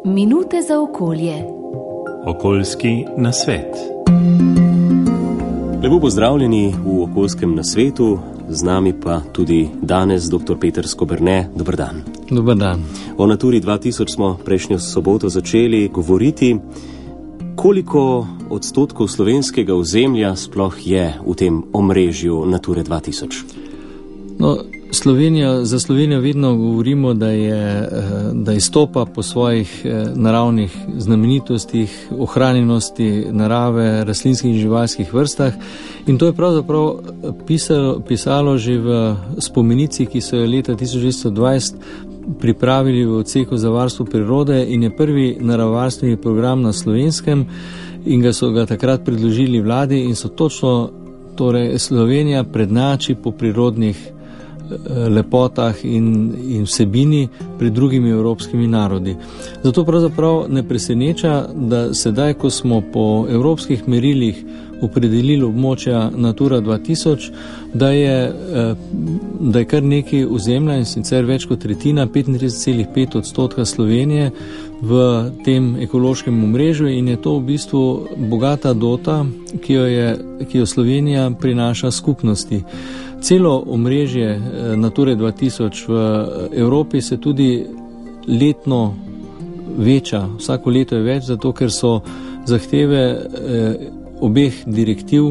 Minute za okolje. Okoljski nasvet. Lepo pozdravljeni v okoljskem nasvetu, z nami pa tudi danes dr. Peter Skoberne. Dober dan. Dober dan. O Naturi 2000 smo prejšnjo soboto začeli govoriti. Koliko odstotkov slovenskega ozemlja sploh je v tem omrežju Nature 2000? No, za Slovenijo vedno govorimo, da izstopa po svojih naravnih znamenitostih, ohranjenosti narave, rastlinskih in živalskih vrstah. In to je pravzaprav pisalo že v spomenici, ki so jo leta 1920 pripravili v odseku za varstvo prirode, in je prvi naravovarstveni program na Slovenskem, in so ga takrat predložili vladi, in so točno Slovenija prednjači po prirodnih lepotah in vsebini pred drugimi evropskimi narodi. Zato pravzaprav ne preseneča, da sedaj, ko smo po evropskih merilih opredelili območja Natura 2000, da je kar nekaj ozemlja, in sicer več kot tretjina, 35,5% Slovenije v tem ekološkem omrežju, in je to v bistvu bogata dota, ki jo Slovenija prinaša skupnosti. Celo omrežje Nature 2000 v Evropi se tudi letno veča, vsako leto je več, zato ker so zahteve obeh direktiv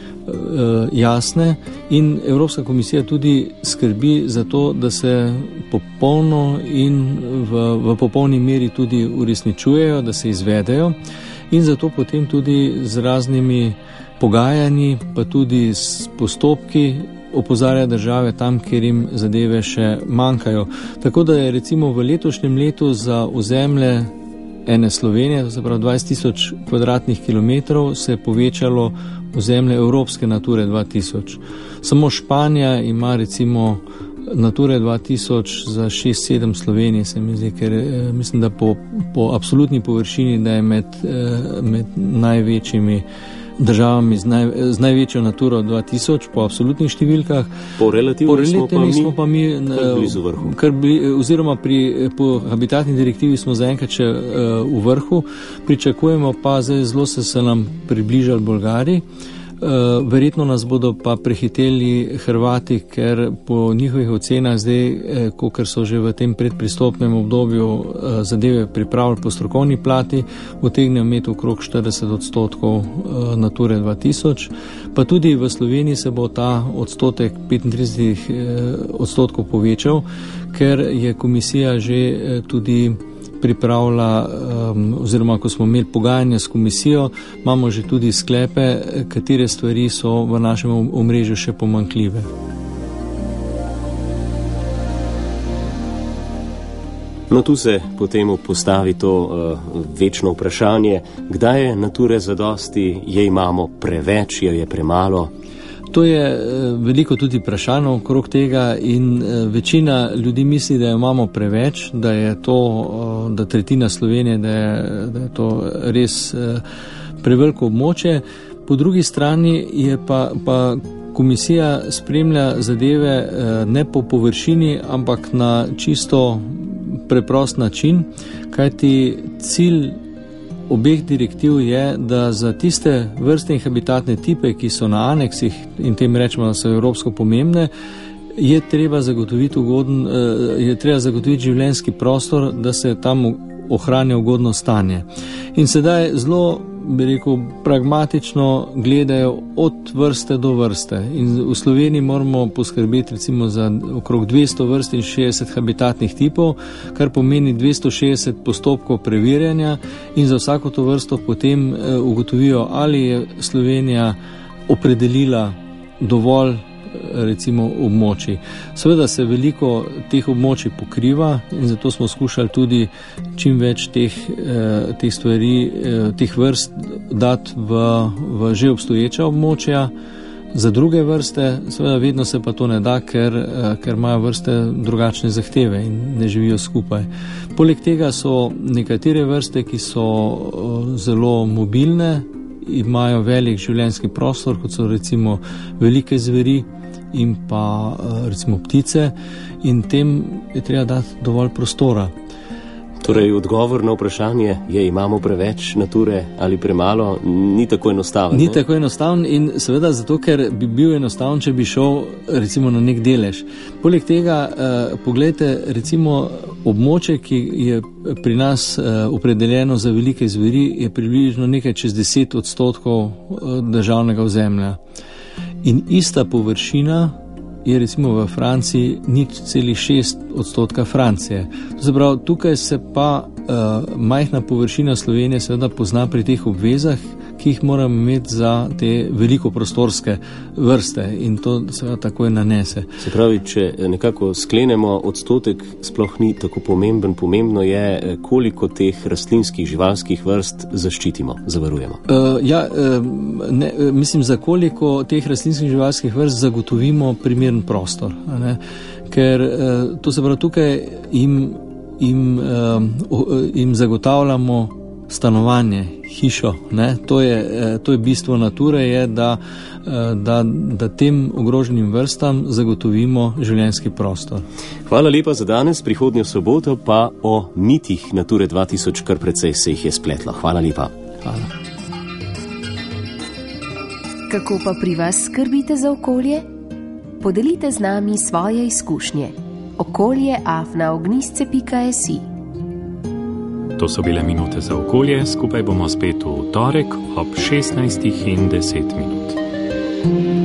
jasne, in Evropska komisija tudi skrbi za to, da se popolno in v popolni meri tudi uresničujejo, da se izvedejo, in zato potem tudi z raznimi pogajanji, pa tudi s postopki opozarja države tam, kjer jim zadeve še manjkajo. Tako da je recimo v letošnjem letu za ozemlje ene Slovenije, to se pravi 20.000 kvadratnih kilometrov, se je povečalo ozemlje Evropske Nature 2000. Samo Španija ima recimo Nature 2000 za 6-7 Slovenije, se mi zdi, ker mislim, da po absolutni površini, da je med največjimi državami z največjo Naturo 2000 po absolutnih številkah. Po relativnih smo pa mi blizu vrhu. Oziroma po habitatni direktivi smo zaenkrat še v vrhu, pričakujemo pa, zelo se nam približali Bolgari. Verjetno nas bodo pa prehiteli Hrvati, ker po njihovih ocenah zdaj, ker so že v tem predpristopnem obdobju zadeve pripravili po strokovni plati, utegnejo imeti okrog 40% Nature 2000. Pa tudi v Sloveniji se bo ta odstotek 35% povečal, ker je komisija že tudi pripravila, oziroma ko smo imeli pogajanja s komisijo, imamo že tudi sklepe, katere stvari so v našem omrežju še pomanjkljive. No, tu se potem postavi to večno vprašanje, kdaj je Nature zadosti, je imamo preveč, jo je premalo? To je veliko tudi vprašanj okrog tega, in večina ljudi misli, da jo imamo preveč, da je to, da tretjina Slovenije, da je to res preveliko območje. Po drugi strani je pa komisija spremlja zadeve ne po površini, ampak na čisto preprost način, kajti cilj obeh direktiv je, da za tiste vrste in habitatne tipe, ki so na aneksih, in tem rečemo, da so evropsko pomembne, je treba zagotoviti življenjski prostor, da se tam ohranja ugodno stanje. In sedaj zelo, bi rekel, pragmatično gledajo od vrste do vrste. In v Sloveniji moramo poskrbeti recimo za okrog 200 vrst in 60 habitatnih tipov, kar pomeni 260 postopkov preverjanja, in za vsako to vrsto potem ugotovijo, ali je Slovenija opredelila dovolj recimo območij. Seveda se veliko teh območij pokriva, in zato smo skušali tudi čim več teh stvari, teh vrst dati v že obstoječa območja. Za druge vrste seveda vedno se pa to ne da, ker imajo vrste drugačne zahteve in ne živijo skupaj. Poleg tega so nekatere vrste, ki so zelo mobilne, imajo velik življenjski prostor, kot so recimo velike zveri in pa recimo ptice, in tem je treba dati dovolj prostora. Torej, odgovor na vprašanje je, imamo preveč nature ali premalo, ni tako enostaven. Ni tako enostaven in seveda zato, ker bi bil enostaven, če bi šel recimo na nek delež. Poleg tega, poglejte, recimo območje, ki je pri nas opredeljeno za velike zveri, je približno nekaj čez 10% državnega ozemlja. In ista površina je recimo v Franciji 0,6% Francije. To se pravi, tukaj se pa majhna površina Slovenije seveda pozna pri teh obvezah, ki jih moramo imeti za te velikoprostorske vrste in to seveda takoj nanese. Se pravi, če nekako sklenemo, odstotek sploh ni tako pomemben. Pomembno je, koliko teh rastlinskih, živalskih vrst zaščitimo, zavarujemo. Mislim, za koliko teh rastlinskih, živalskih vrst zagotovimo primeren prostor. Ne? Ker to se pravi, tukaj jim zagotavljamo stanovanje, hišo. Ne? To je bistvo nature, je, da tem ogroženim vrstam zagotovimo življenjski prostor. Hvala lepa za danes, prihodnjo soboto pa o mitih Nature 2000, kar precej se jih je spletlo. Hvala lepa. Hvala. Kako pa pri vas skrbite za okolje? Podelite z nami svoje izkušnje. okolje@ognjisce.si. To so bile minute za okolje, skupaj bomo spet v torek ob 16:10.